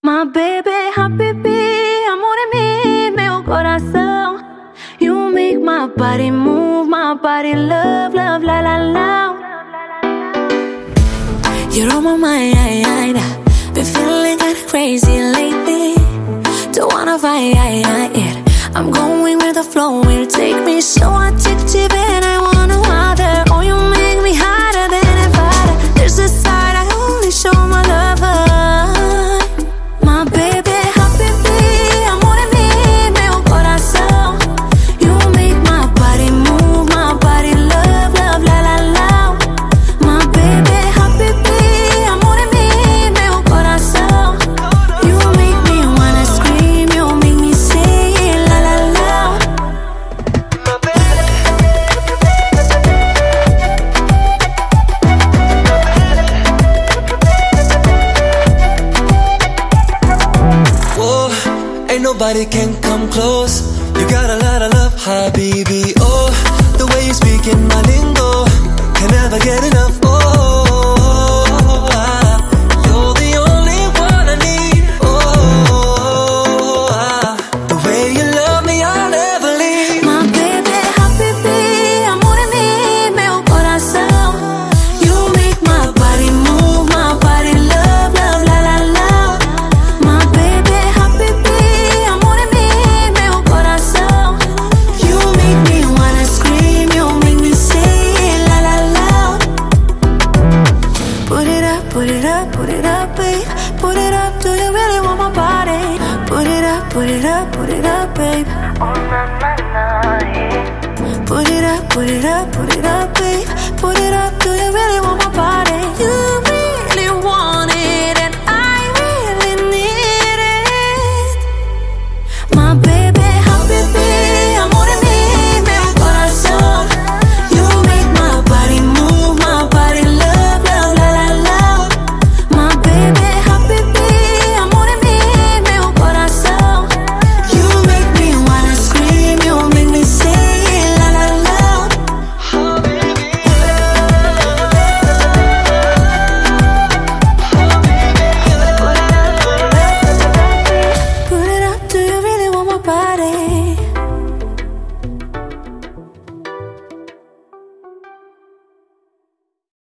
My baby, habibi, amore meu coração. You make my body move, my body love, love, la la la. You're on my mind, been feeling kinda crazy lately. Don't wanna fight it. I'm going with the flow, will take me so addictive and I wanna water. Oh, you make me hotter than a fire. There's a side I only show my lover. My baby, habibi, amore meu coração. You make my body move, my body love, love, la la la. My baby, habibi, amore meu coração. You make me wanna scream, you make me say it, la la la. Whoa, ain't nobody can come close. You got a lot of love, habibi. Oh, the way you speak in my lingo, can never get enough. Oh, you're the only one I need. Oh, the way you love me, I'll never leave. My baby, habibi, amore meu coração. You make my body move, my body love, love, la la la. My baby, habibi, amore meu coração. You make me wanna scream, you make me say it, la la la. Put it up, put it up, put it up, babe. Put it up, do you really want my body? Put it up, put it up, put it up, babe. Put it up, put it up, put it up, babe. Put it up, do you really want my body? You